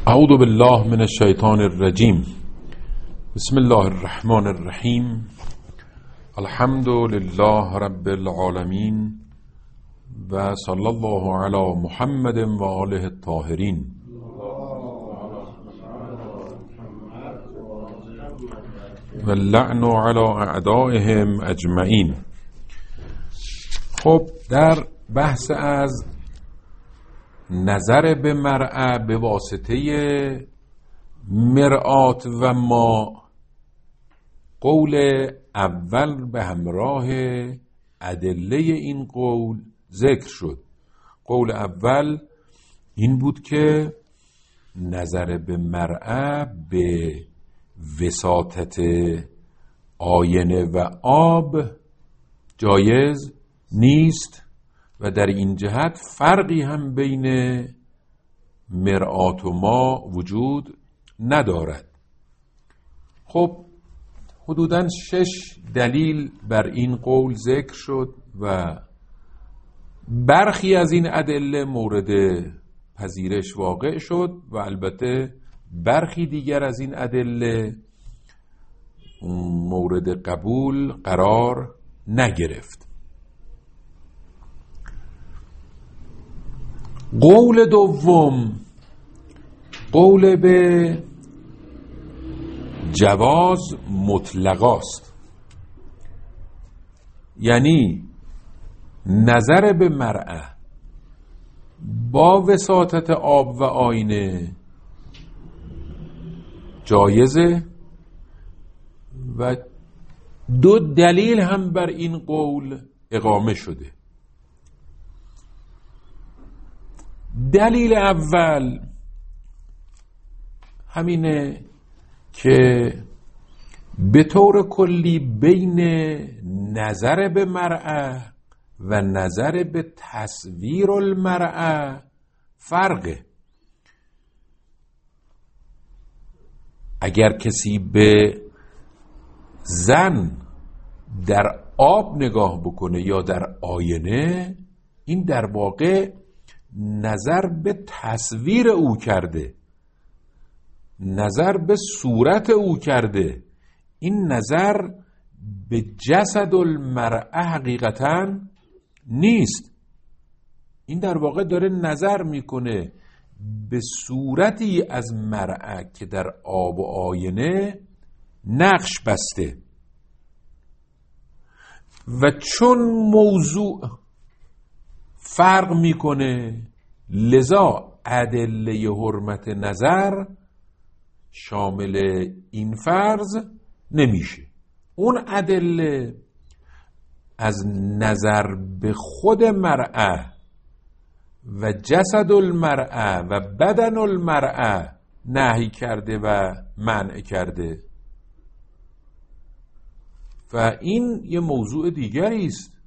اعوذ بالله من الشیطان الرجیم. بسم الله الرحمن الرحیم. الحمد لله رب العالمین و صلی الله علی محمد و آله الطاهرین. و اللعن علی اعدائهم اجمعین. خب در بحث از نظر به مرأة به واسطه مرآت و ما، قول اول به همراه ادله این قول ذکر شد. قول اول این بود که نظر به مرأة به وساطت آینه و آب جایز نیست و در این جهت فرقی هم بین مرآت و ما وجود ندارد. خب حدوداً 6 دلیل بر این قول ذکر شد و برخی از این ادله مورد پذیرش واقع شد و البته برخی دیگر از این ادله مورد قبول قرار نگرفت. قول دوم قول به جواز مطلقاست، یعنی نظر به مرأة با وساطت آب و آینه جایزه و 2 دلیل هم بر این قول اقامه شده. دلیل اول همینه که به طور کلی بین نظر به مرأة و نظر به تصویر المرأة فرقه. اگر کسی به زن در آب نگاه بکنه یا در آینه، این در واقع نظر به تصویر او کرده، نظر به صورت او کرده. این نظر به جسد المرأة حقیقتاً نیست. این در واقع داره نظر میکنه به صورتی از مرأة که در آب و آینه نقش بسته و چون موضوع فرق میکنه لذا ادله حرمت نظر شامل این فرض نمیشه. اون ادله از نظر به خود مرأة و جسد المرأة و بدن المرأة نهی کرده و منع کرده و این یه موضوع دیگری است.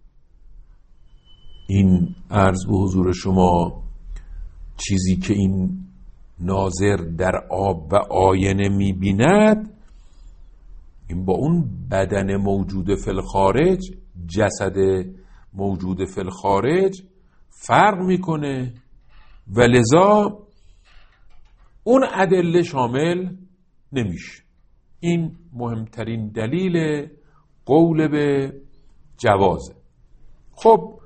این عرض به حضور شما چیزی که این ناظر در آب و آینه می‌بیند، این با اون بدن موجود فی الخارج، جسد موجود فی الخارج فرق میکنه و لذا اون ادله شامل نمیشه. این مهمترین دلیل قول به جوازه. خب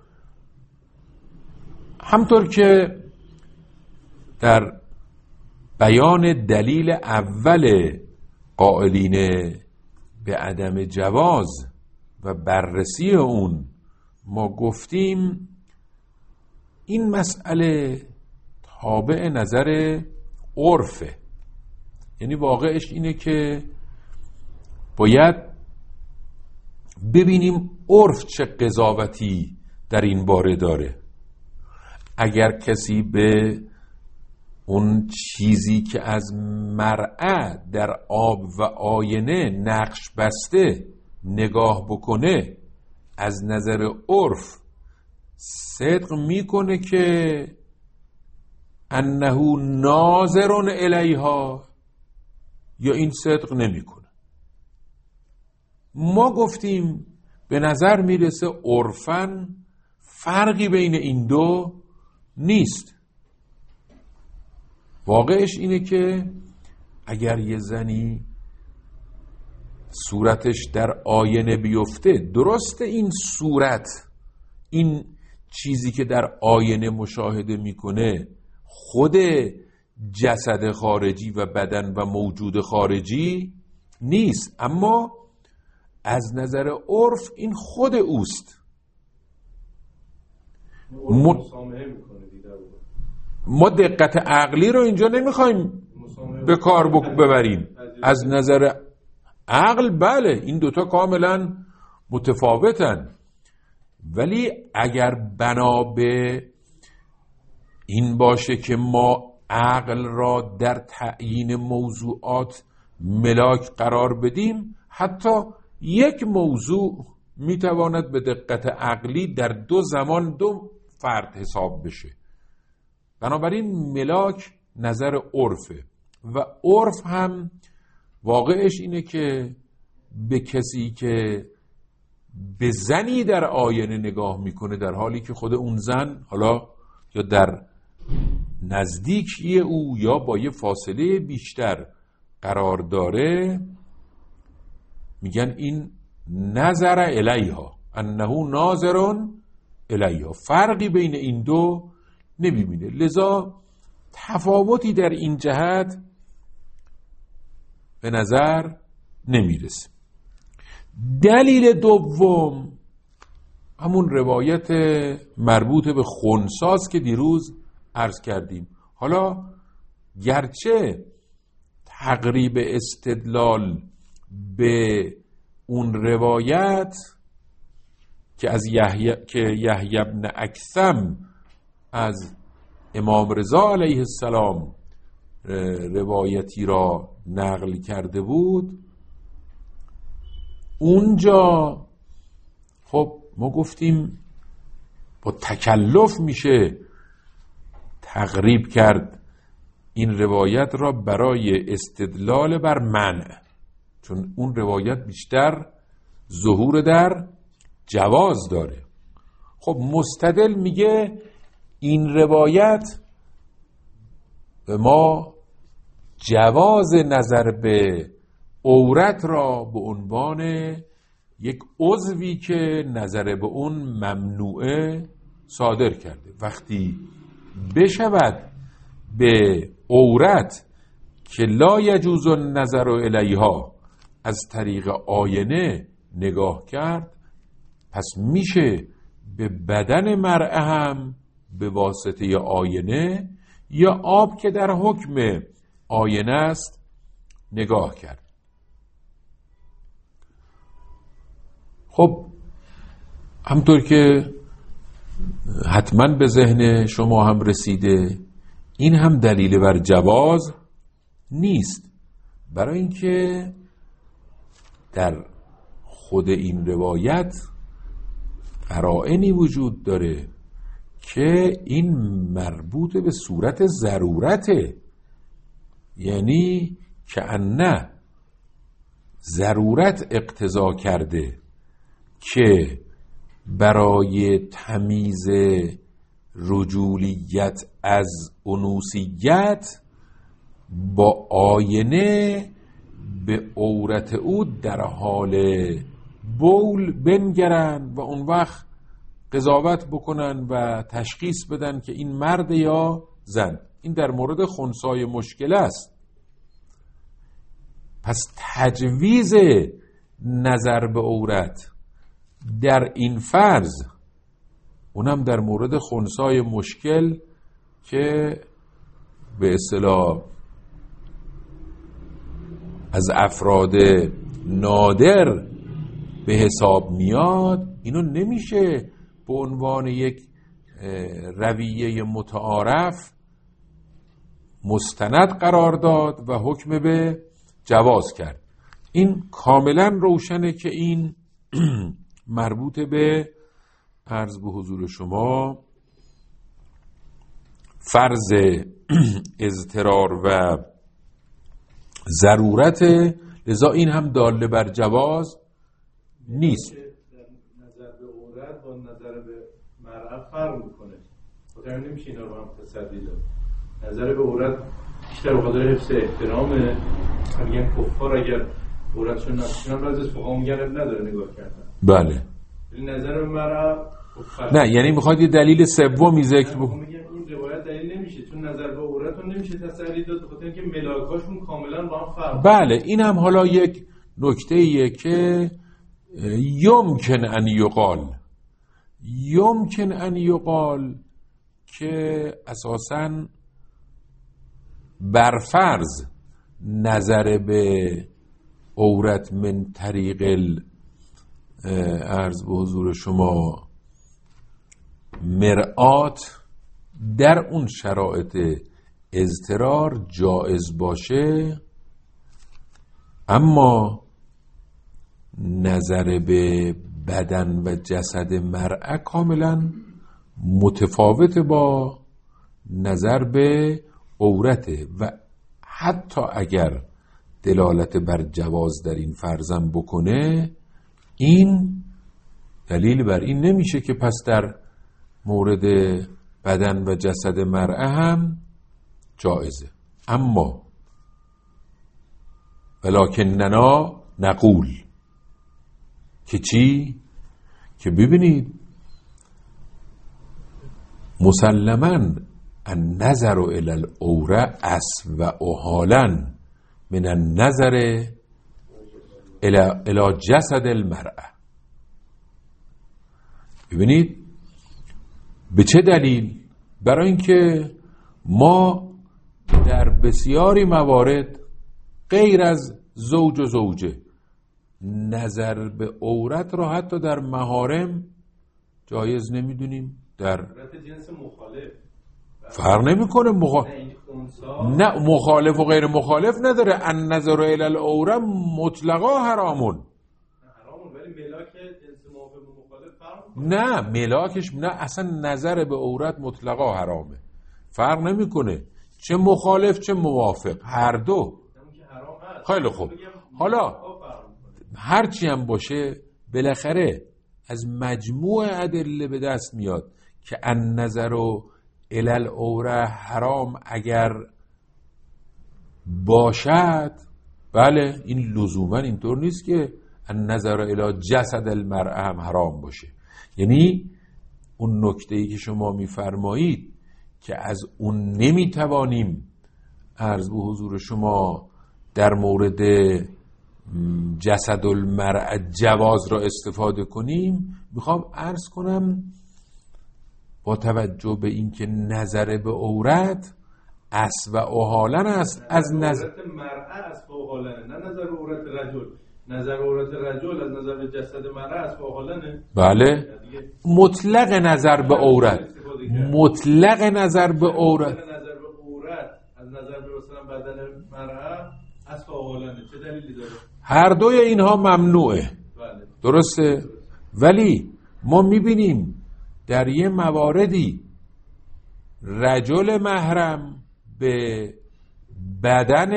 همطور که در بیان دلیل اول قائلین به عدم جواز و بررسی اون ما گفتیم، این مسئله تابع نظر عرفه. یعنی واقعش اینه که باید ببینیم عرف چه قضاوتی در این باره داره. اگر کسی به اون چیزی که از مرأة در آب و آینه نقش بسته نگاه بکنه، از نظر عرف صدق میکنه که انه ناظر الیها یا این صدق نمیکنه. ما گفتیم به نظر میرسه عرفاً فرقی بین این دو نیست. واقعش اینه که اگر یه زنی صورتش در آینه بیفته، درسته این صورت، این چیزی که در آینه مشاهده میکنه خود جسد خارجی و بدن و موجود خارجی نیست، اما از نظر عرف این خود اوست. ما دقت عقلی رو اینجا نمیخوایم به کار ببریم. از نظر عقل بله این دوتا کاملا متفاوتن، ولی اگر بنا به این باشه که ما عقل را در تعیین موضوعات ملاک قرار بدیم، حتی یک موضوع میتواند به دقت عقلی در دو زمان دو فرد حساب بشه. بنابراین ملاک نظر عرفه و عرف هم واقعش اینه که به کسی که به زنی در آینه نگاه میکنه در حالی که خود اون زن حالا یا در نزدیکی او یا با یه فاصله بیشتر قرار داره، میگن این نظر الیها، انه ناظر الیها، فرقی بین این دو نمیبینه، لذا تفاوتی در این جهت به نظر نمیرسه. دلیل دوم همون روایت مربوط به خنثیست که دیروز عرض کردیم. حالا گرچه تقریب استدلال به اون روایت که از یحیی بن اکثم از امام رضا علیه السلام روایتی را نقل کرده بود، اونجا خب ما گفتیم با تکلف میشه تقریب کرد این روایت را برای استدلال بر منع، چون اون روایت بیشتر ظهور در جواز داره. خب مستدل میگه این روایت به ما جواز نظر به عورت را به عنوان یک عضوی که نظر به اون ممنوعه صادر کرده. وقتی بشود به عورت که لا یجوز النظر الیها از طریق آینه نگاه کرد، پس میشه به بدن مرأة هم به واسطه آینه یا آب که در حکم آینه است نگاه کرد. خب همطور که حتما به ذهن شما هم رسیده، این هم دلیل بر جواز نیست، برای اینکه در خود این روایت قرائنی وجود داره که این مربوط به صورت ضرورته، یعنی که نه ضرورت اقتضا کرده که برای تمیز رجولیت از انوثیت با آینه به عورت او در حال بول بنگرن و اون وقت قضاوت بکنن و تشخیص بدن که این مرد یا زن. این در مورد خنثی مشکل است. پس تجویز نظر به عورت در این فرض، اونم در مورد خنثی مشکل که به اصطلاح از افراد نادر به حساب میاد، اینو نمیشه به عنوان یک رویه متعارف مستند قرار داد و حکم به جواز کرد. این کاملا روشنه که این مربوط به عرض به حضور شما فرض اضطرار و ضرورت، لذا این هم داله بر جواز نیست. نظر به عورت با نظر به مرأة فرق میکنه، خاطر نمیشه اینا رو هم تصدی داد. نظر به عورت بیشتر به خاطر حفظ احترامه. میگن کفار اگر عورتشون نشونن بعضی از فقها میگن نداره نگاه کردن. بله. ولی نظر مرا نه یعنی میخواد یه دلیل سومی ذکر بکنه. میگم این روایت دلیل نمیشه، چون نظر به عورتون نمیشه تسلی داد، بخاطر اینکه ملاکاشون کاملا با هم فرق. بله این هم حالا یک نکته‌ایه که یمکن ان یقال که اساساً برفرض نظر به عورت من طریق عرض به حضور شما مرآت در اون شرایط اضطرار جایز باشه، اما نظر به بدن و جسد مرأة کاملا متفاوت با نظر به عورته و حتی اگر دلالت بر جواز در این فرضم بکنه، این دلیل بر این نمیشه که پس در مورد بدن و جسد مرأة هم جایزه. اما ولکننا نقول که چی؟ که ببینید مسلماً النظر الى العوره اسوأ حالا من النظر الى جسد المرأة. ببینید به چه دلیل؟ برای اینکه ما در بسیاری موارد غیر از زوج و زوجه نظر به عورت را حتی در محارم جایز نمیدونیم. در جنس مخالف فرق نمیکنه نه مخالف و غیر مخالف نداره. النظر الی العوره مطلقا حرامون. ولی ملاک جنس موافق و مخالف فرق نه ملاکش نه، اصلا نظر به عورت مطلقا حرامه، فرق نمیکنه چه مخالف چه موافق، هر دو. خیلی خوب، حالا هرچی هم باشه بالاخره از مجموع ادله به دست میاد که النظر الی العوره حرام اگر باشد. بله این لزوما اینطور نیست که النظر الی جسد المرأة هم حرام باشه. یعنی اون نکته‌ای که شما میفرمایید که از اون نمیتوانیم عرض به حضور شما در مورد جسد المرأة جواز را استفاده کنیم، میخوام عرض کنم با توجه به اینکه نظر به عورت اسوأ حالا است از نظر مرأة اسوأ حالا، نه نظر عورت رجل. نظر عورت رجل از نظر به جسد مرأة اسوأ حالا. بله مطلق نظر به عورت، مطلق نظر به عورت، نظر به عورت از نظر به مثلا بدن مرأة اسوأ حالا. چه دلیلی داره؟ هر دوی اینها ممنوعه. بله. درسته؟ ولی ما میبینیم در یه مواردی رجل محرم به بدن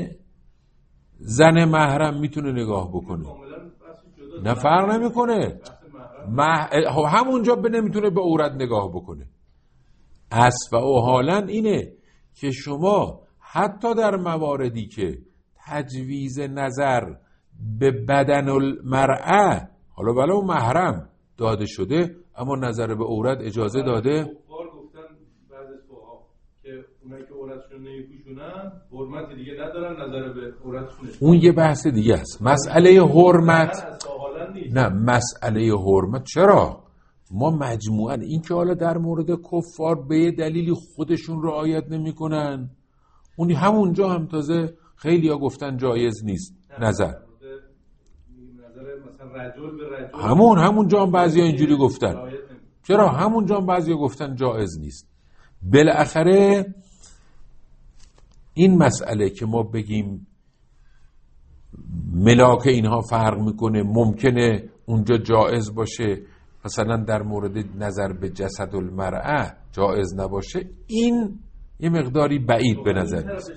زن محرم میتونه نگاه بکنه، نه فرق نمیکنه، همونجا نمیتونه به عورت نگاه بکنه. اسوأ حالا اینه که شما حتی در مواردی که تجویز نظر به بدن المرأة حالا ولو محرم داده شده، اما نظر به عورت اجازه داده. کفار گفتن بعضی از فقها که اونایی که عورتشون نمیپوشونن حرمت دیگه ندارن، نظر به عورتشون. اون یه بحث دیگه است. مسئله حرمت نه، مسئله حرمت چرا؟ ما مجموعاً این که حالا در مورد کفار به یه دلیلی خودشون رعایت نمی‌کنن، اون همونجا هم تازه خیلی‌ها گفتن جایز نیست نظر مثلا رجل به رجل، همونجا هم بعضیا اینجوری گفتن. چرا؟ همونجا هم بعضیا گفتن جایز نیست. بالاخره این مسئله که ما بگیم ملاک اینها فرق میکنه، ممکنه اونجا جایز باشه مثلا در مورد نظر به جسد المرأة جایز نباشه، این یه مقداری بعید به نظر میاد.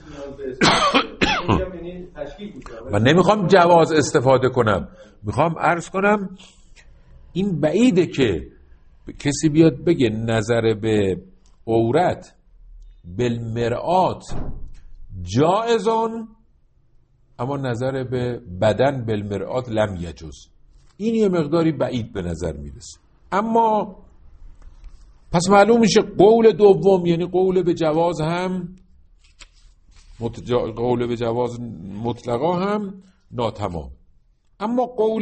من نمیخوام جواز استفاده کنم، میخوام عرض کنم این بعیده که کسی بیاد بگه نظر به عورت بالمرآت جائزون، اما نظر به بدن بالمرآت لم یجوز. این یه مقداری بعید به نظر میرسه. اما پس معلوم میشه قول دوم، یعنی قول به جواز هم قول به جواز مطلقا هم ناتمام. اما قول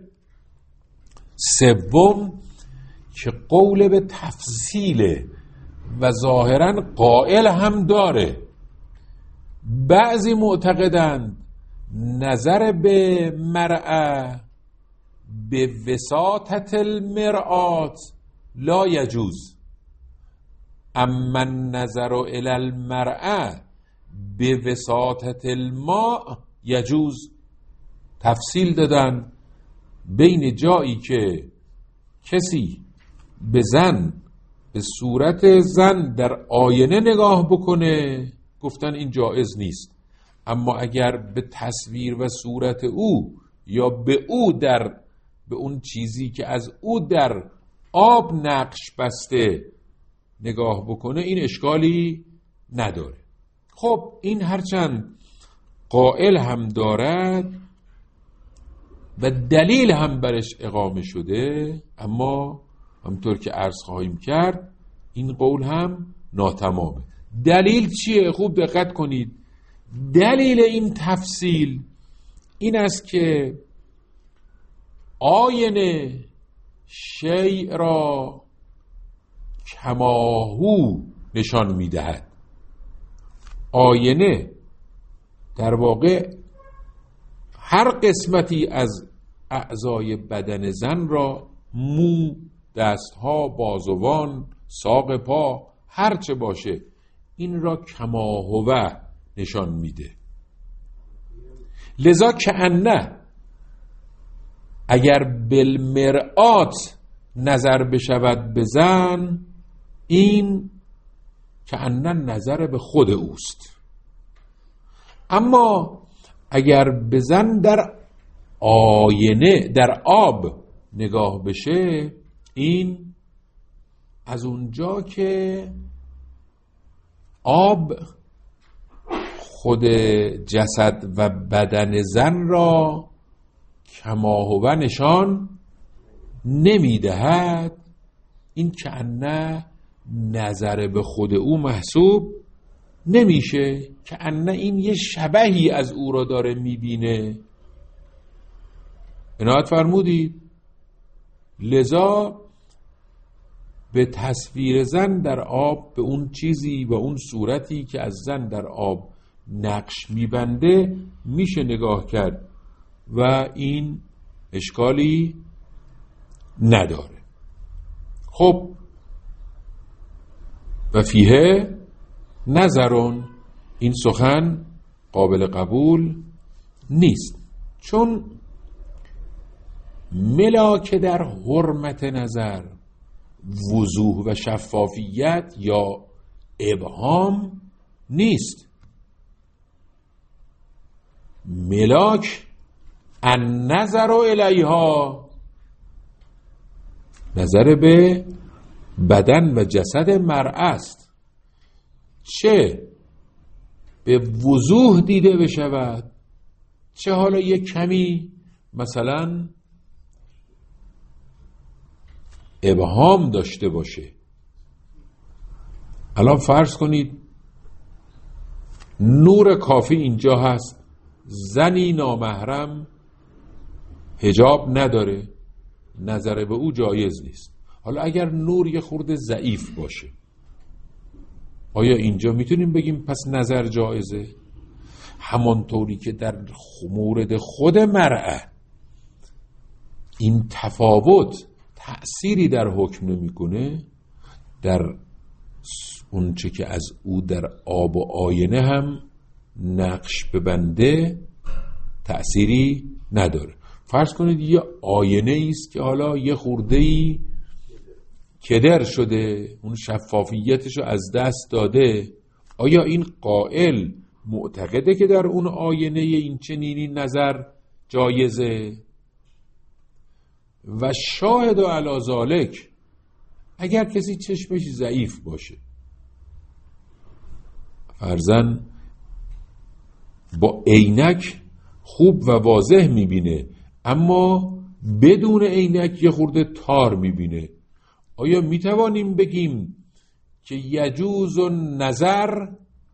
سوم که قول به تفصیل و ظاهرا قائل هم داره. بعضی معتقدند نظر به مرأة به وساطت المرآت لا یجوز، اما النظر الی المرأة به وساطت الماء یجوز. تفصیل دادن بین جایی که کسی به زن به صورت زن در آینه نگاه بکنه، گفتن این جایز نیست، اما اگر به تصویر و صورت او یا به اون چیزی که از او در آب نقش بسته نگاه بکنه، این اشکالی نداره. خب این هرچند قائل هم دارد و دلیل هم برش اقامه شده، اما همطور که عرض خواهیم کرد این قول هم ناتمامه. دلیل چیه؟ خوب دقت کنید. دلیل این تفصیل این است که آینه شیء را کماهو نشان میدهد. آینه در واقع هر قسمتی از اعضای بدن زن را، مو، دستها، بازوان، ساق پا، هر چه باشه، این را کماهو نشان میده. لذا کأنه اگر بالمرآت نظر بشود به زن، این کأنه نظر به خود اوست. اما اگر به زن در آینه در آب نگاه بشه، این از اونجا که آب خود جسد و بدن زن را کماهو نشان نمیدهد، این کأنه نظر به خود او محسوب نمیشه، کأنه این یه شبهی از او را داره میبینه. عنایت فرمودید؟ لذا به تصویر زن در آب، به اون چیزی و اون صورتی که از زن در آب نقش میبنده میشه نگاه کرد و این اشکالی نداره. خب و فیه نظرون، این سخن قابل قبول نیست، چون ملاک در حرمت نظر وضوح و شفافیت یا ابهام نیست. ملاک النظر الیها، نظر به بدن و جسد مرأة است، چه به وضوح دیده بشود، چه حالا یک کمی مثلا ابهام داشته باشه. الان فرض کنید نور کافی اینجا هست، زنی نامحرم حجاب نداره، نظر به او جایز نیست. حالا اگر نور یه خورده ضعیف باشه، آیا اینجا میتونیم بگیم پس نظر جایزه؟ همانطوری که در مورد خود مرأة این تفاوت تأثیری در حکم نمیکنه، در اون چه که از او در آب و آینه هم نقش ببنده تأثیری نداره. فرض کنید یه آینه است که حالا یه خورده‌ای کدر شده، اون شفافیتشو از دست داده، آیا این قائل معتقده که در اون آینه این چنینی نظر جایزه؟ و شاهد و علی ذالک، اگر کسی چشمش ضعیف باشه، فرضاً با عینک خوب و واضح میبینه، اما بدون عینک یه خورده تار میبینه. آیا میتوانیم بگیم که یجوز النظر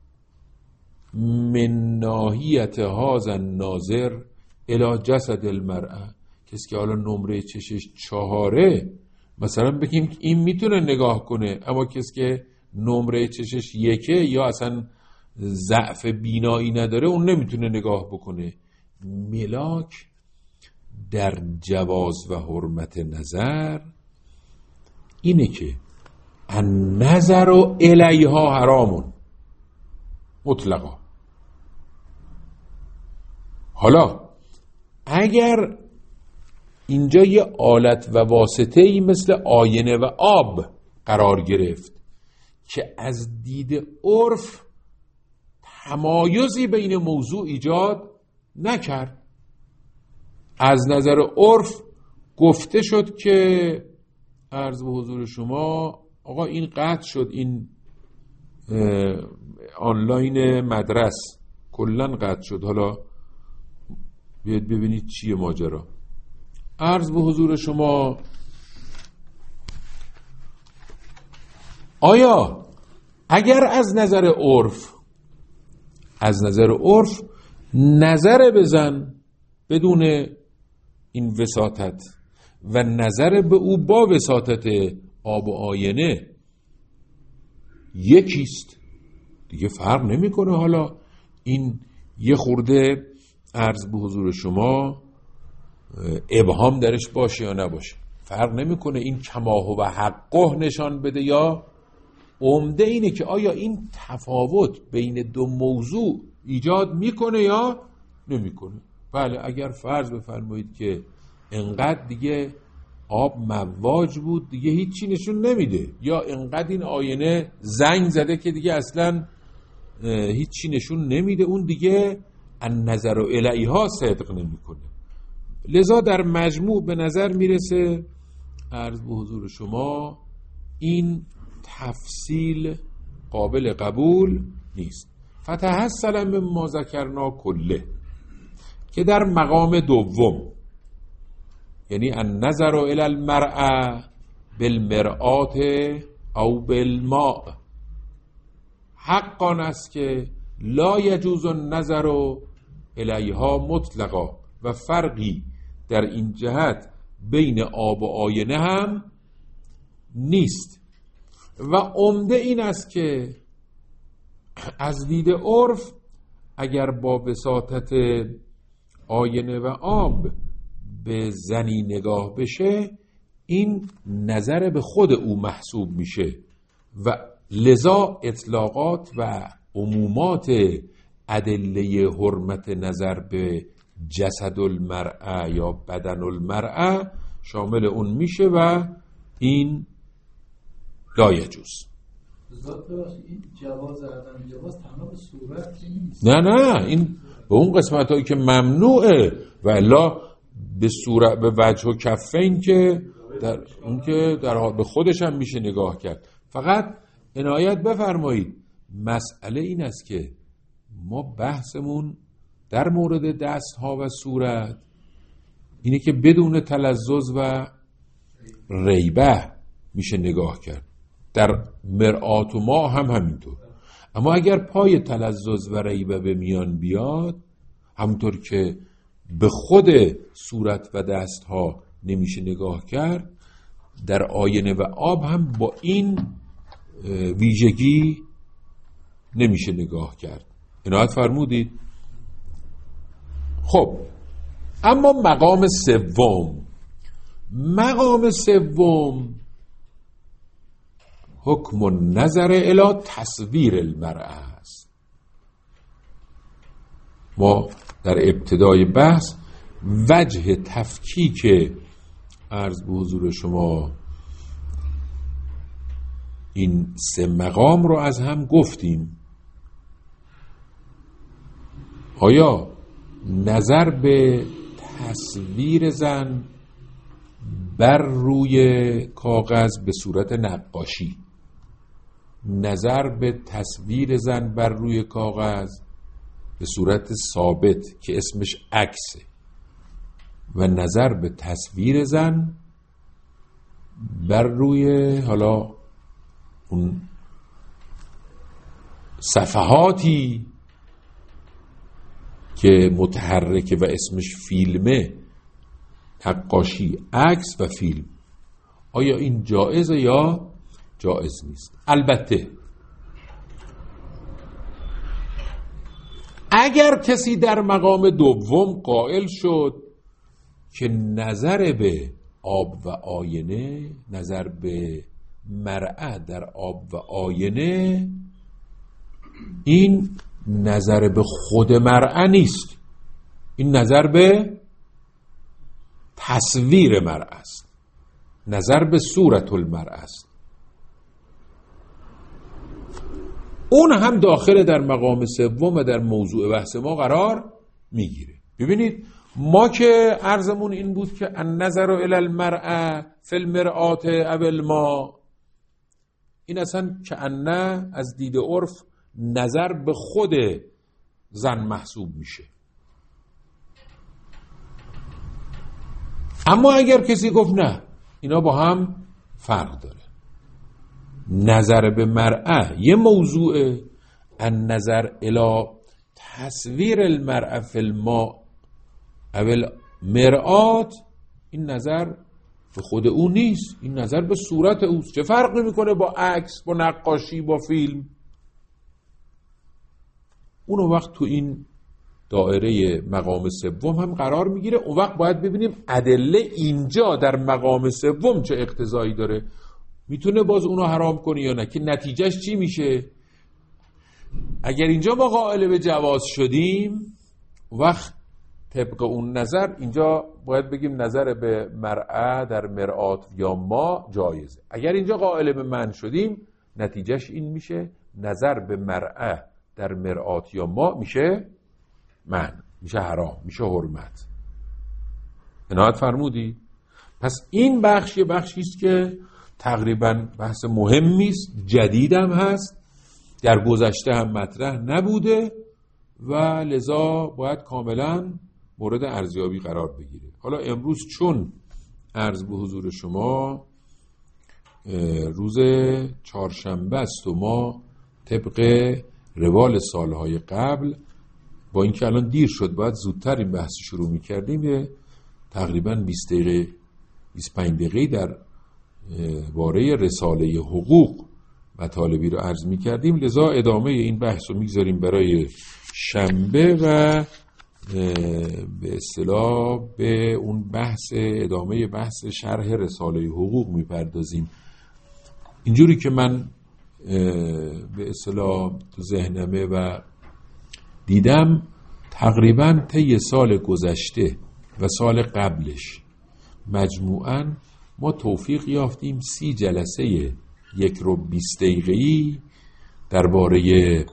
من ناحیت هذا الناظر الی جسد المرأة؟ کسی که حالا نمره چشش 4، مثلا بگیم این میتونه نگاه کنه، اما کسی که نمره چشش 1 یا اصلا ضعف بینایی نداره اون نمیتونه نگاه بکنه. ملاک در جواز و حرمت نظر اینه که النظر الیها حرامون مطلقا. حالا اگر اینجا یه آلت و واسطه‌ای مثل آینه و آب قرار گرفت که از دید عرف تمایزی بین موضوع ایجاد نکرد، از نظر عرف گفته شد که عرض به حضور شما آقا این قطع شد، این آنلاین مدرس کلن قطع شد، حالا بیاید ببینید چیه ماجرا. عرض به حضور شما آیا اگر از نظر عرف نظر بزن بدون این وساطت و نظر به او با وساطت آب و آینه یکیست، دیگه فرق نمیکنه حالا این یه خورده عرض به حضور شما ابهام درش باشه یا نباشه، فرق نمیکنه این کماه و حقه نشان بده یا عمده اینه که آیا این تفاوت بین دو موضوع ایجاد میکنه یا نمیکنه. بله اگر فرض بفرمایید که انقدر دیگه آب مواج بود دیگه هیچی نشون نمیده، یا انقدر این آینه زنگ زده که دیگه اصلا هیچی نشون نمیده، اون دیگه النظر الیها صدق نمیکنه. لذا در مجموع به نظر میرسه عرض به حضور شما این تفصیل قابل قبول نیست. فتحصل من ما ذکرنا کله که در مقام دوم، یعنی النظر الی المرأة بالمرآة او بالماء، حقا است که لا یجوز النظر الیها مطلقا، و فرقی در این جهت بین آب و آینه هم نیست. و عمده این است که از دید عرف اگر با وساطت آینه و آب به زنی نگاه بشه این نظر به خود او محسوب میشه و لذا اطلاقات و عمومات ادله حرمت نظر به جسد المرأة یا بدن المرأة شامل اون میشه و این لا یجوز. این جواز عدم جواز تنها به صورت نیست، نه این به اون قسمت هایی که ممنوعه و الا به صورت به وجه و کفین که در اون که در به خودش هم میشه نگاه کرد. فقط عنایت بفرمایید مسئله این است که ما بحثمون در مورد دست ها و صورت اینه که بدون تلذذ و ریبه میشه نگاه کرد، در مرآت و ما هم همینطور. اما اگر پای تلذذ و ریبه به میان بیاد، همونطور که به خود صورت و دست ها نمیشه نگاه کرد، در آینه و آب هم با این ویژگی نمیشه نگاه کرد. عنایت فرمودید. خب اما مقام سوم حکم النظر الی تصویر المرأة است. ما در ابتدای بحث وجه تفکیک عرض به حضور شما این 3 مقام رو از هم گفتیم. آیا نظر به تصویر زن بر روی کاغذ به صورت نقاشی، نظر به تصویر زن بر روی کاغذ به صورت ثابت که اسمش عکسه و نظر به تصویر زن بر روی حالا اون صفحاتی که متحرکه و اسمش فیلمه، نقاشی، عکس و فیلم، آیا این جایزه یا جایز نیست؟ البته اگر کسی در مقام دوم قائل شد که نظر به آب و آینه، نظر به مرأة در آب و آینه، این نظر به خود مرأة نیست، این نظر به تصویر مرأة است، نظر به صورت المرأة است، اون هم داخل در مقام سوم و در موضوع بحث ما قرار میگیره. ببینید ما که عرضمون این بود که النظر الی المرأة فی المرآة او الماء، این اصلا که انه از دید عرف نظر به خود زن محسوب میشه. اما اگر کسی گفت نه اینا با هم فرق داره، نظر به مرأة یه موضوع، النظر الی تصویر المرأة فی الماء او المرآة این نظر به خود او نیست، این نظر به صورت اوست. چه فرقی میکنه با عکس، با نقاشی، با فیلم؟ اون وقت تو این دایره مقام سوم هم قرار میگیره. اون وقت باید ببینیم ادله اینجا در مقام سوم چه اقتضایی داره، میتونه باز اونو حرام کنه یا نه، که نتیجهش چی میشه. اگر اینجا ما قائل به جواز شدیم، وقت طبق اون نظر اینجا باید بگیم نظر به مرأة در مرآت یا ما جایزه. اگر اینجا قائل به من شدیم، نتیجهش این میشه نظر به مرأة در مرآت یا ما میشه من، میشه حرام، میشه حرمت. عنایت فرمودی؟ پس این بخش یه بخشیست که تقریبا بحث مهمی است، جدیدم هست، در گذشته هم مطرح نبوده و لذا باید کاملا مورد ارزیابی قرار بگیره. حالا امروز چون عرض به حضور شما روز چهارشنبه است و ما طبق روال سالهای قبل، با اینکه الان دیر شد باید زودتر این بحث شروع می‌کردیم، تقریبا 20 دقیقه 25 دقیقه در باره رساله حقوق مطالبی رو عرض می‌کردیم، لذا ادامه این بحث رو می‌گذاریم برای شنبه و به اصطلاح به اون ادامه بحث شرح رساله حقوق می‌پردازیم. اینجوری که من به اصطلاح تو ذهنمه و دیدم، تقریبا طی سال گذشته و سال قبلش مجموعاً ما توفیق یافتیم 30 جلسه 1 رو 20 دقیقه‌ای درباره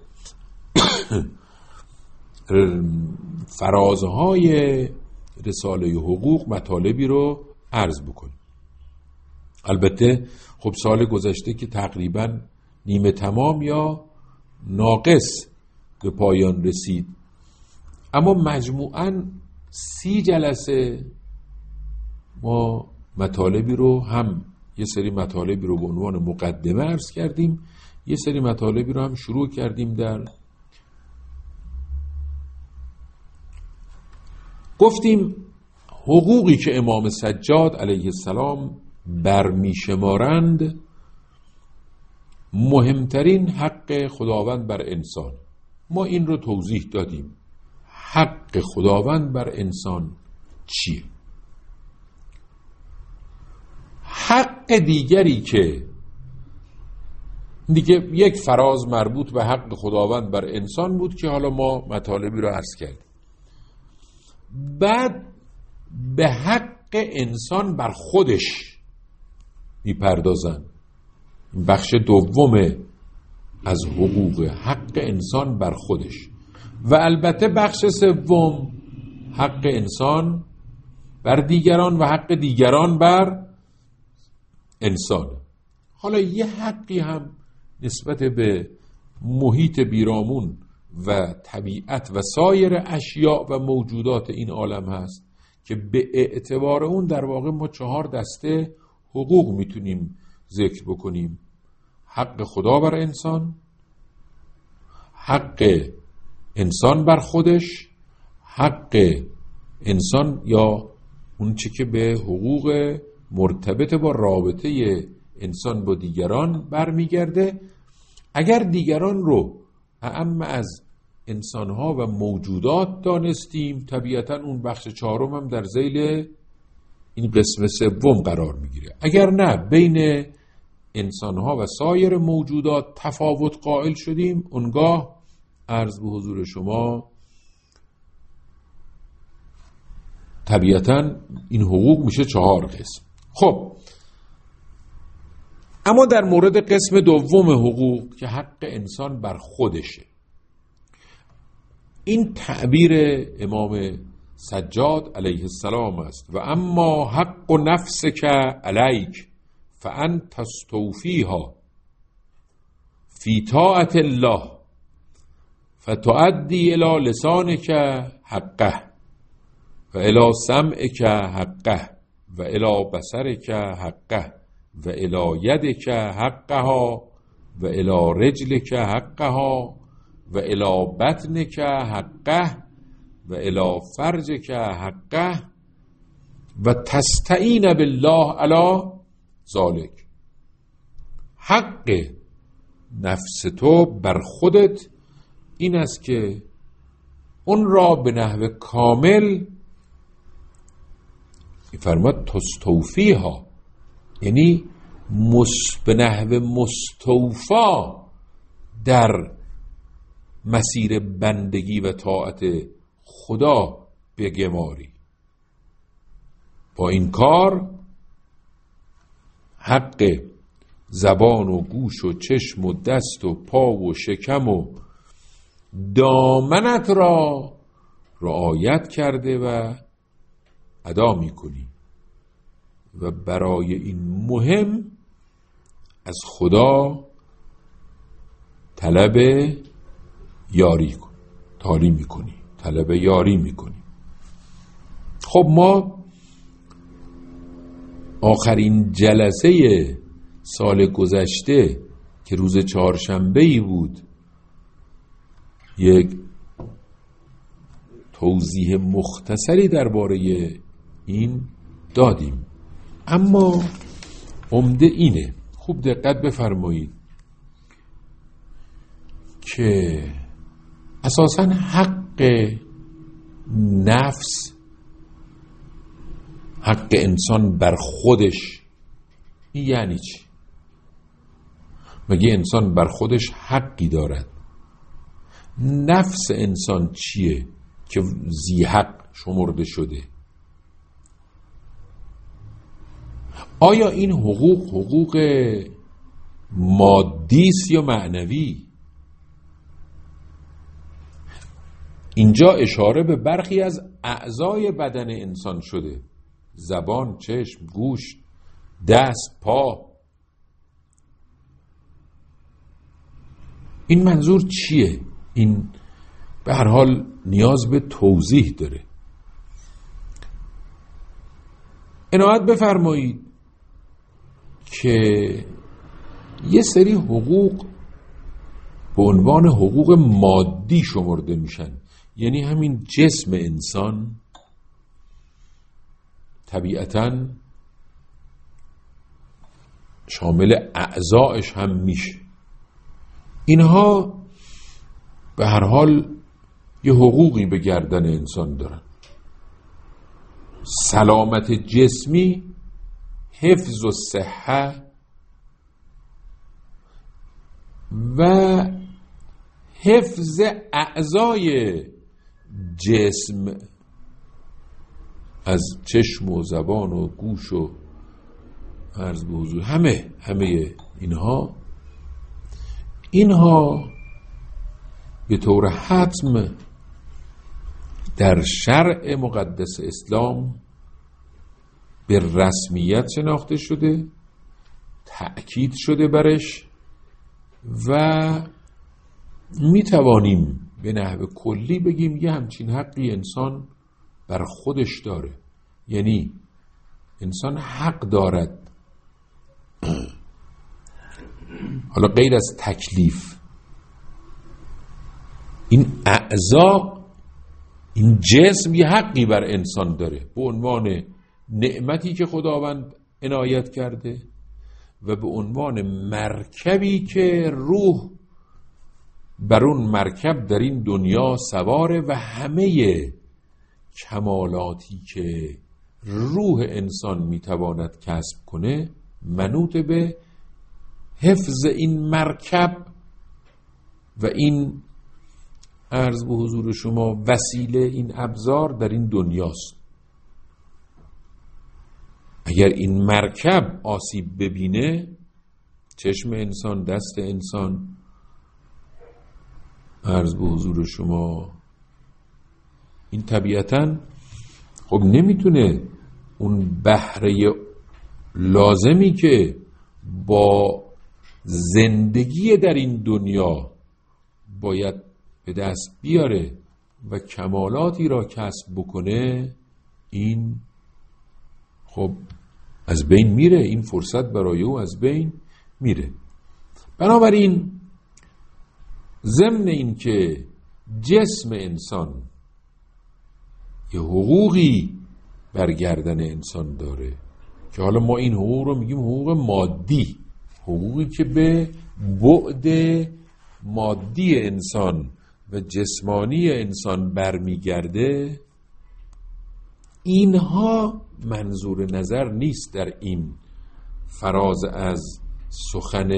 فرازهای رساله حقوق مطالبی رو عرض بکنیم. البته خب سال گذشته که تقریبا نیمه تمام یا ناقص به پایان رسید، اما مجموعاً 30 جلسه ما مطالبی رو، هم یه سری مطالبی رو به عنوان مقدمه عرض کردیم، یه سری مطالبی رو هم شروع کردیم در گفتیم حقوقی که امام سجاد علیه السلام برمیشمارند مهمترین حق خداوند بر انسان. ما این رو توضیح دادیم، حق خداوند بر انسان چیه. حق دیگری که دیگه یک فراز مربوط به حق خداوند بر انسان بود که حالا ما مطالبی رو عرض کردیم. بعد به حق انسان بر خودش میپردازن. بخش دوم از حقوق، حق انسان بر خودش، و البته بخش سوم حق انسان بر دیگران و حق دیگران بر انسان. حالا یه حقی هم نسبت به محیط بیرامون و طبیعت و سایر اشیاء و موجودات این عالم هست که به اعتبار اون در واقع ما 4 دسته حقوق میتونیم ذکر بکنیم: حق خدا بر انسان، حق انسان بر خودش، حق انسان یا اون چی که به حقوق مرتبط با رابطه انسان با دیگران برمیگرده. اگر دیگران رو اعم از انسانها و موجودات دانستیم، طبیعتا اون بخش 4 هم در ذیل این قسم 3 قرار میگیره. اگر نه بین انسانها و سایر موجودات تفاوت قائل شدیم، اونگاه عرض به حضور شما طبیعتا این حقوق میشه 4 قسم. خب اما در مورد قسم دوم حقوق که حق انسان بر خودشه، این تعبیر امام سجاد علیه السلام است: و اما حق نفسک علیک فانت تستوفیها فی طاعت الله فتؤدی الی لسانک حقه و الی سمعک حقه و الی بصرک حقه و الی یدک حقها و الی رجلک حقها و الی بطنک حقه و الی فرجک حقه و تستعین بالله علی ذالک. حق نفس تو بر خودت این است که اون را به نحو کامل فرماد تستوفیها، یعنی به نحو مستوفا در مسیر بندگی و طاعت خدا بگماری. با این کار حق زبان و گوش و چشم و دست و پا و شکم و دامنت را رعایت کرده و ادا میکنی و برای این مهم از خدا طلب یاری کن، تعلیم میکنی، طلب یاری میکنی. خب ما آخرین جلسه سال گذشته که روز 4شنبه‌ای بود یک توضیح مختصری درباره این دادیم، اما عمده اینه، خوب دقت بفرمایید که اساساً حق نفس، حق انسان بر خودش، این یعنی چی؟ مگه انسان بر خودش حقی دارد؟ نفس انسان چیه که ذی حق شمرده شده؟ آیا این حقوق مادی است یا معنوی؟ اینجا اشاره به برخی از اعضای بدن انسان شده: زبان، چشم، گوش، دست، پا. این منظور چیه؟ این به هر حال نیاز به توضیح داره. عنایت بفرمایید که یه سری حقوق به عنوان حقوق مادی شمرده میشن، یعنی همین جسم انسان طبیعتاً شامل اعضایش هم میشه. اینها به هر حال یه حقوقی به گردن انسان دارن: سلامت جسمی، حفظ و صحه و حفظ اعضای جسم از چشم و زبان و گوش و عرض به حضور همه اینها به طور حتم در شرع مقدس اسلام به رسمیت شناخته شده، تأکید شده برش و می توانیم به نحو کلی بگیم یه همچین حقی انسان بر خودش داره. یعنی انسان حق دارد، حالا غیر از تکلیف، این اعضا، این جسم یه حقی بر انسان داره به عنوان نعمتی که خداوند عنایت کرده و به عنوان مرکبی که روح بر اون مرکب در این دنیا سواره و همه کمالاتی که روح انسان میتواند کسب کنه منوط به حفظ این مرکب و این عرض به حضور شما وسیله، این ابزار در این دنیاست. اگر این مرکب آسیب ببینه، چشم انسان، دست انسان، عرض به حضور شما، این طبیعتاً خب نمیتونه اون بهره لازمی که با زندگی در این دنیا باید به دست بیاره و کمالاتی را کسب بکنه، این خب از بین میره، این فرصت برای او از بین میره. بنابراین ضمن این که جسم انسان یه حقوقی بر گردن انسان داره که حالا ما این حقوق رو میگیم حقوق مادی، حقوقی که به بعد مادی انسان و جسمانی انسان برمیگرده، اینها منظور نظر نیست در این فراز از سخن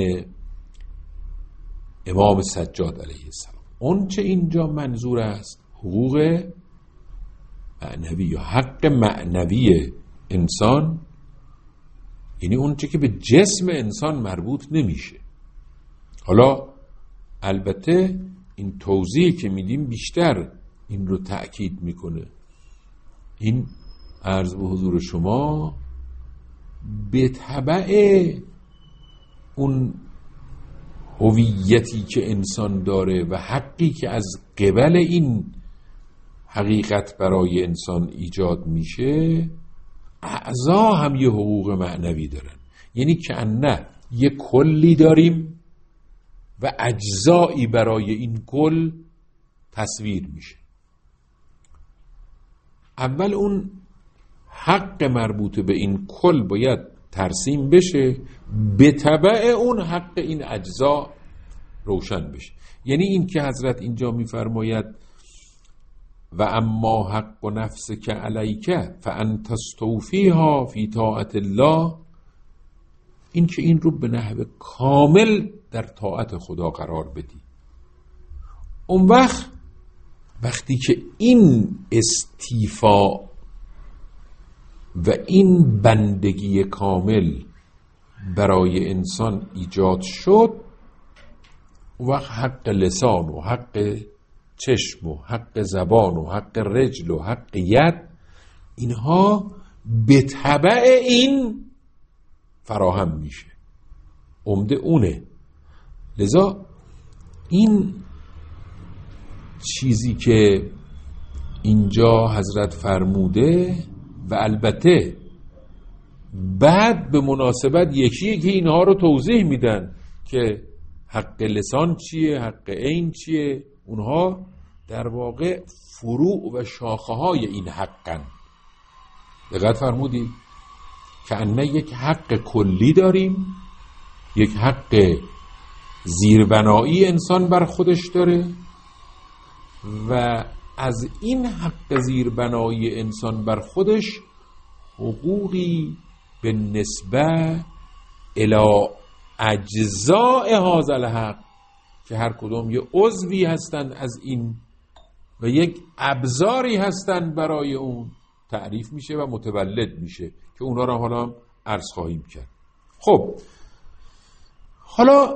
امام سجاد علیه السلام. اون چه اینجا منظور است حقوق معنوی یا حق معنوی انسان، یعنی اون چه که به جسم انسان مربوط نمیشه. حالا البته این توضیحی که میدیم بیشتر این رو تأکید میکنه. این عرض به حضور شما به تبع اون هویتی که انسان داره و حقی که از قبل این حقیقت برای انسان ایجاد میشه، اعضا هم یه حقوق معنوی دارن. یعنی که نه یه کلی داریم و اجزایی برای این کل تصویر میشه. اول اون حق مربوط به این کل باید ترسیم بشه، به تبع اون حق این اجزا روشن بشه. یعنی این که حضرت اینجا میفرماید و اما حق و نفسک علیک فانت استوفیها فی طاعت الله، این که این رو به نحو کامل در طاعت خدا قرار بدی. اون وقتی که این استیفا و این بندگی کامل برای انسان ایجاد شد، اون وقت حق لسان و حق چشم و حق زبان و حق رجل و حق ید، اینها به تبع این فراهم میشه. عمده اونه. لذا این چیزی که اینجا حضرت فرموده و البته بعد به مناسبت یکی که اینها رو توضیح میدن که حق لسان چیه، حق عین چیه، اونها در واقع فروع و شاخه های این حقن. دقت فرمودید که انه یک حق کلی داریم، یک حق زیربنایی انسان بر خودش داره و از این حق زیربنایی انسان بر خودش حقوقی به نسبه الی اجزاء هذا الحق که هر کدوم یه عضوی هستند از این و یک ابزاری هستند برای اون تعریف میشه و متولد میشه که اونا رو حالا عرض خواهیم کرد. خب حالا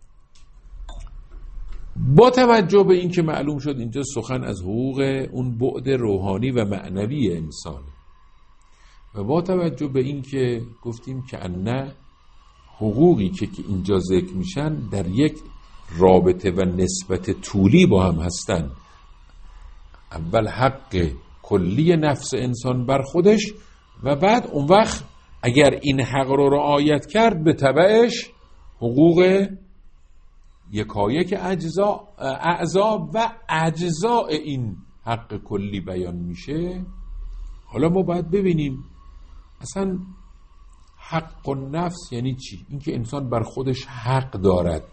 با توجه به این که معلوم شد اینجا سخن از حقوق اون بعد روحانی و معنوی انسان و با توجه به این که گفتیم که انه حقوقی که اینجا ذکر میشن در یک رابطه و نسبت طولی با هم هستن. اول حق کلی نفس انسان بر خودش و بعد اون وقت اگر این حق رو رعایت کرد به تبعش حقوق یکایک اعضا و اجزاء این حق کلی بیان میشه. حالا ما باید ببینیم اصلا حق و نفس یعنی چی؟ اینکه انسان بر خودش حق دارد،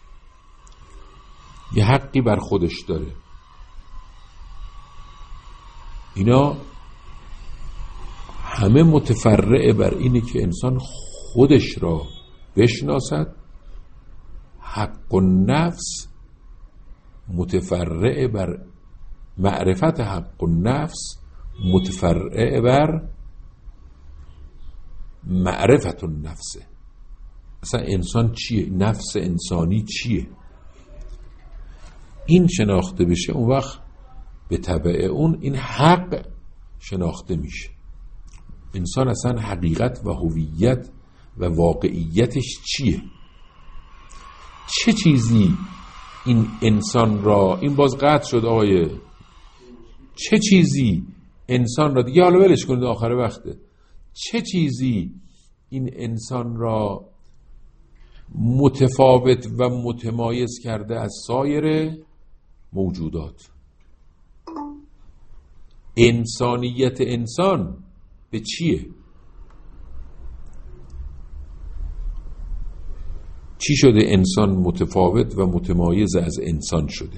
یه حقی بر خودش داره. اینا همه متفرع بر اینه که انسان خودش را بشناسد. حق و نفس متفرع بر معرفت حق و نفس متفرع بر معرفت النفس. اصلا انسان چیه؟ نفس انسانی چیه؟ این شناخته بشه اون وقت به تبع اون این حق شناخته میشه. انسان اصلا حقیقت و هویت و واقعیتش چیه؟ چه چیزی این انسان را، این باز قطع شد آقای، چه چیزی انسان را، دیگه حالا ولش کنید آخر وقته، چه چیزی این انسان را متفاوت و متمایز کرده از سایر موجودات؟ انسانیت انسان به چیه؟ چی شده انسان متفاوت و متمایز از انسان شده؟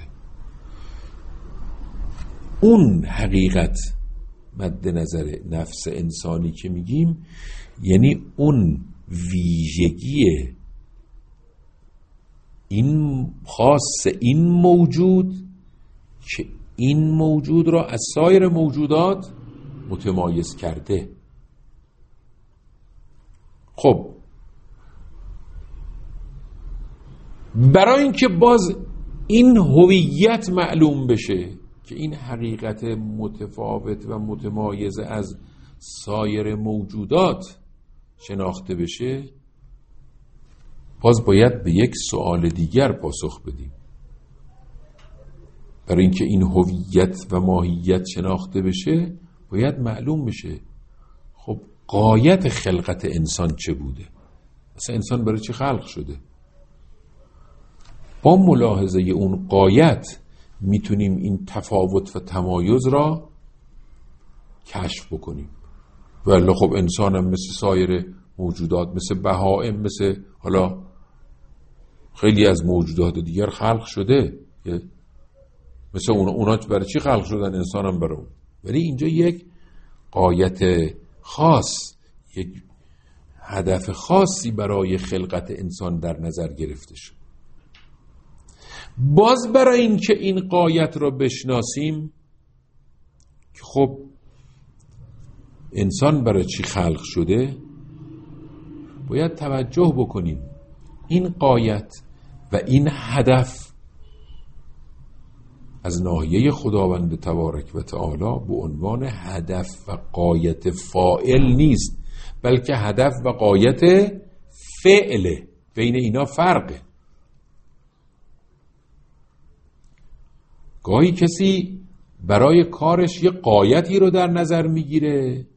اون حقیقت مد نظر نفس انسانی که میگیم یعنی اون ویژگی این خاص این موجود که این موجود را از سایر موجودات متمایز کرده. خب برای اینکه باز این هویت معلوم بشه که این حقیقت متفاوت و متمایز از سایر موجودات شناخته بشه، باز باید به یک سوال دیگر پاسخ بدیم. برای اینکه این هویت و ماهیت شناخته بشه باید معلوم بشه خب غایت خلقت انسان چه بوده؟ اصلا انسان برای چی خلق شده؟ با ملاحظه اون غایت میتونیم این تفاوت و تمایز را کشف بکنیم. ولی خب انسان هم مثل سایر موجودات، مثل بهائم، مثل حالا خیلی از موجودات دیگر خلق شده، مثل اونا برای چی خلق شدن؟ انسان هم برای اون. ولی اینجا یک غایت خاص، یک هدف خاصی برای خلقت انسان در نظر گرفته شد. باز برای این که این غایت را بشناسیم که خب انسان برای چی خلق شده، باید توجه بکنیم این غایت و این هدف از ناحیه خداوند تبارک و تعالی به عنوان هدف و غایت فاعل نیست، بلکه هدف و غایت فعله. بین اینا فرقه. گاهی کسی برای کارش یه غایتی رو در نظر میگیره،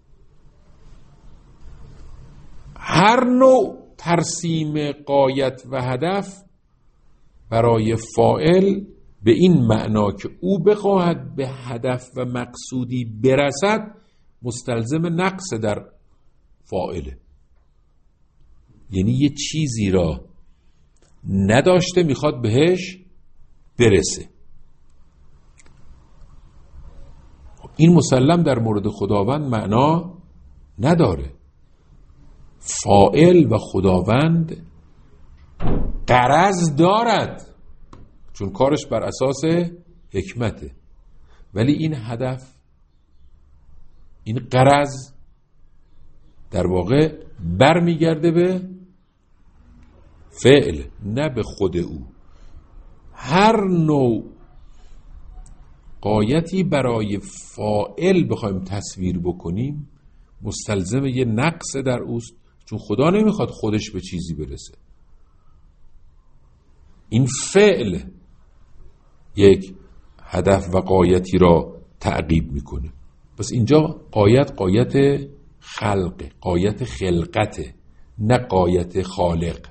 هر نوع ترسیم غایت و هدف برای فاعل به این معنا که او بخواهد به هدف و مقصودی برسد مستلزم نقص در فاعله. یعنی یه چیزی را نداشته میخواد بهش برسه. این مسلم در مورد خداوند معنا نداره. فاعل و خداوند غرض دارد چون کارش بر اساس حکمته، ولی این هدف، این غرض در واقع برمیگرده به فعل، نه به خود او. هر نوع غایتی برای فاعل بخوایم تصویر بکنیم مستلزم یه نقص در اوست، چون خدا نمیخواد خودش به چیزی برسه. این فعل یک هدف و غایتی را تعقیب میکنه. پس اینجا غایت خلق، غایت خلقته، نه غایت خالق.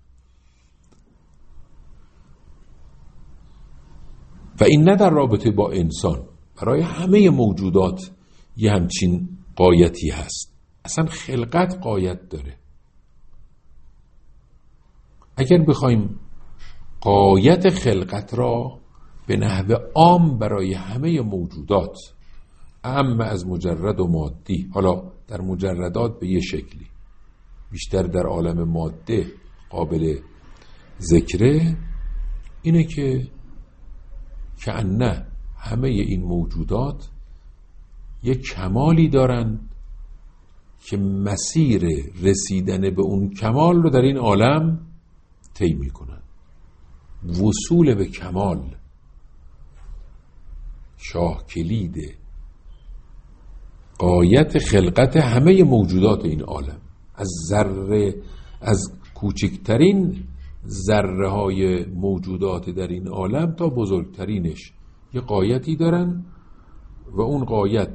و این نه در رابطه با انسان، برای همه موجودات یه همچین غایتی هست. اصلا خلقت غایت داره. اگر بخوایم غایت خلقت را به نحو عام برای همه موجودات، اعم از مجرد و مادی، حالا در مجردات به یه شکلی، بیشتر در عالم ماده قابل ذکره، اینه که کأنه همه این موجودات یک کمالی دارند که مسیر رسیدن به اون کمال رو در این عالم طی میکنن. وصول به کمال شاه کلید غایت خلقت همه موجودات این عالم، از ذره، از کوچکترین ذره های موجودات در این عالم تا بزرگترینش یه غایتی دارن و اون غایت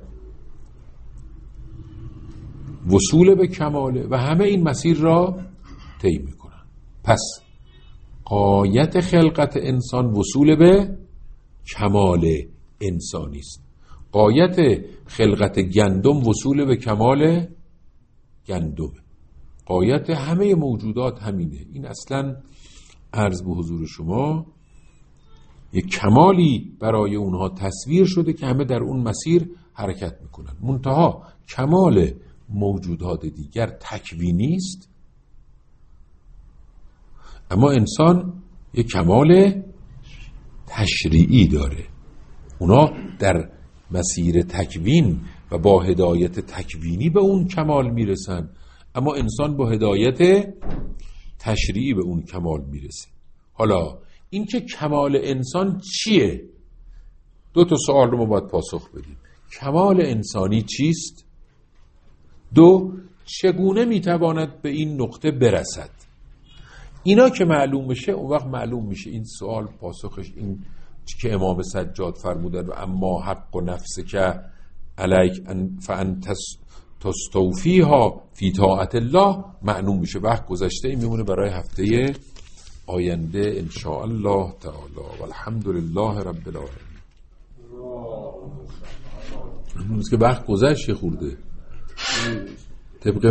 وصول به کماله و همه این مسیر را طی میکنن. پس غایت خلقت انسان وصول به کمال انسانی است. غایت خلقت گندم وصول به کمال گندمه. غایت همه موجودات همینه. این اصلا عرض به حضور شما یک کمالی برای اونها تصویر شده که همه در اون مسیر حرکت میکنن. منتها کمال موجودات دیگر تکوینی است، اما انسان یک کمال تشریعی داره. اونا در مسیر تکوین و با هدایت تکوینی به اون کمال میرسن، اما انسان با هدایت تشریعی به اون کمال میرسه. حالا این که کمال انسان چیه؟ 2 سوال رو ما باید پاسخ بدیم. کمال انسانی چیست؟ 2 چگونه میتواند به این نقطه برسد؟ اینا که معلوم بشه، اون وقت معلوم میشه این سوال پاسخش این که امام سجاد فرمودن و اما حق و نفسک علیک فانت تستوفیها فی طاعت الله معلوم میشه. وقت گذشته این میمونه برای هفته آینده ان شاء الله تعالی. والحمد لله رب العالمین. امروز که وقت گذشت خورده طبق